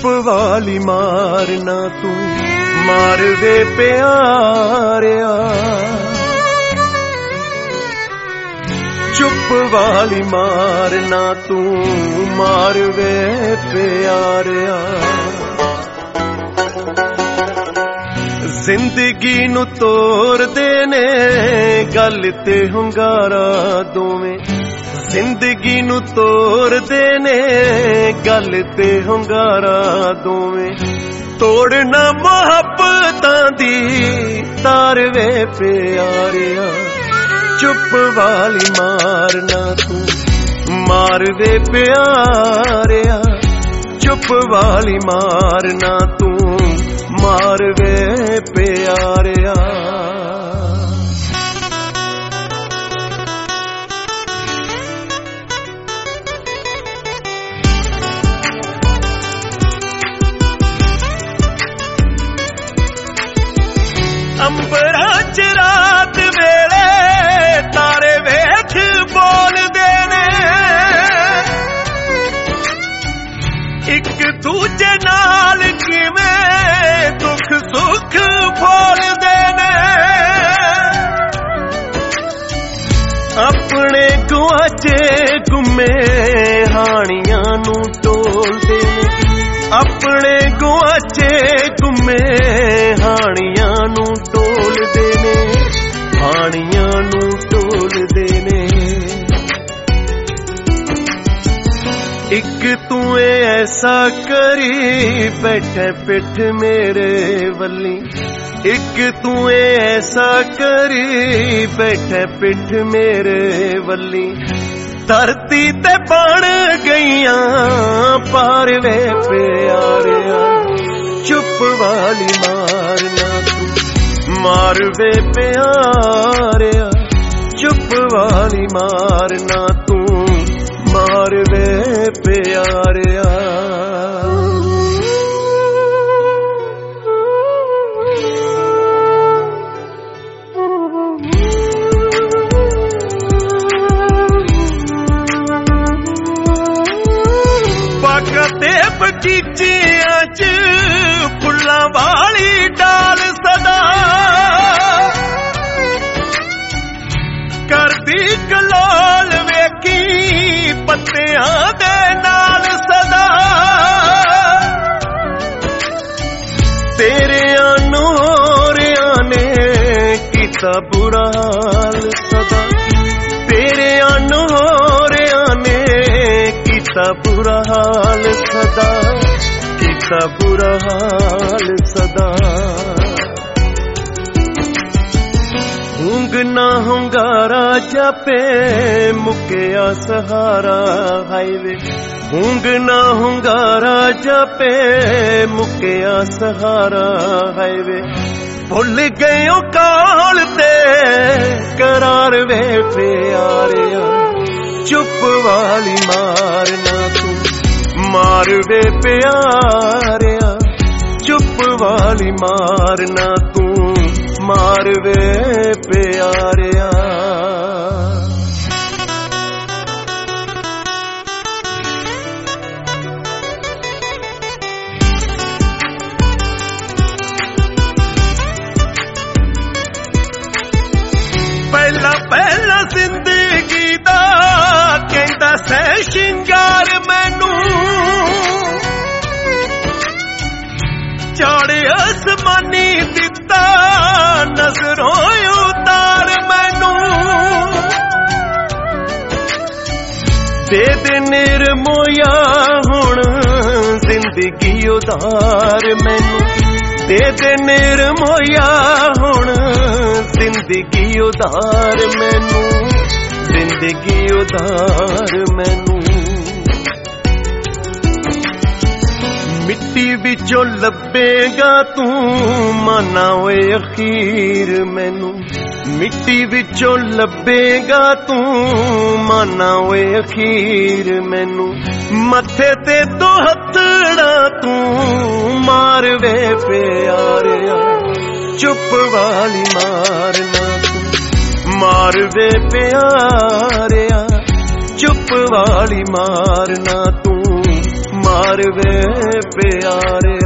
चुप वाली मारना तू मार वे प्यारिया, चुप वाली मारना तू मार वे प्यारिया। जिंदगी नू तोड़ देने गल ते हुंगारा दोवें, जिंदगी नू तोड़ देने गल ते हुंगारा दोवें, तोड़ना मोहब्बतां दी तार वे प्यारिया। चुप वाली मारना तू मार वे प्यारिया, चुप वाली मारना तू मार वे प्यारिया। अंबरा च रात वेले तारे वेख बोलदे ने, एक दूजे नाल किवें दुख सुख बोलदे ने, अपने गुआचे गुमे हानियां नू टोलदे ने, अपने गुआचे गुमे हानियां नू टोलदे ने, हानियां नू टोलदे ने। एक तू ऐसा करी बैठे पिठ मेरे वल्ली, एक तू ऐसा करी बैठे पिठ मेरे वल्ली, धरती ते बन गईयां पार वे प्यारिया। चुप वाली मारना तू मार वे प्यारिया, चुप वाली मारना तू मार वे प्यारिया। पकते बगीचियां च फुल्लां वाली डाल सदा, करदी कलाल वेखी पत्तियां दे नाल सदा, तेरे अनोरियां ने कीता बुरा हाल सदा, तेरे अनोरियां ने कीता बुरा हाल सदा, कीता बुरा हाल सदा। हूंग ना हुंगारा जापे मुकिया सहारा हाईवे, हूंग ना हुंगारा जापे मुकिया सहारा हाईवे, भुल गयो काल ते करार वे प्यारिया। चुप वाली मारना तू मार वे प्यारिया, चुप वाली मारना तू मार वे प्यारिया। पहला पहला जिंदगी दा कहंदा सै शिंगार मैनू, चाड़े आसमानी दिता नजरों उतार मैनू, दे दे निर्मोया हुण जिंदगी उधार मैनू, दे दे निर्मोया हुण जिंदगी उधार मैनू, जिंदगी उधार मैनू। मिट्टी विचों लभेगा तू माना ओए अखीर मैनू, मिट्टी विचों लभेगा तू माना ओए अखीर मैनू, मथे ते तो हथड़ा तू मार वे प्यारिया। चुप वाली मारना तू मार वे प्यारिया, चुप वाली मारना तू ਪਿਆਰ ਵੇ ਪਿਆਰੇ।